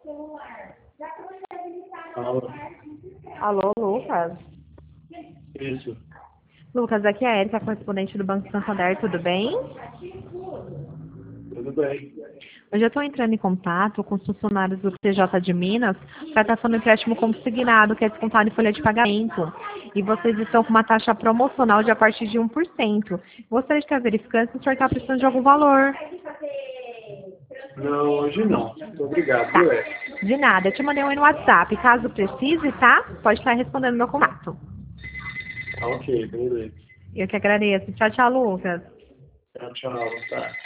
Alô? Alô, Lucas? Isso. Lucas, aqui é a Erika, correspondente do Banco Santander, tudo bem? Tudo bem. Hoje eu estou entrando em contato com os funcionários do TJ de Minas para estar fazendo empréstimo consignado, que é descontado em folha de pagamento. E vocês estão com uma taxa promocional de a partir de 1%. Gostaria de estar verificando se o senhor está precisando de algum valor. Não, hoje não. Muito obrigado, Tá. viu, Ed? De nada, eu te mandei um aí no WhatsApp. Caso precise, tá? Pode estar respondendo meu contato. Ok, beleza. Eu que agradeço. Tchau, tchau, Lucas. Tchau, tchau. Boa tarde.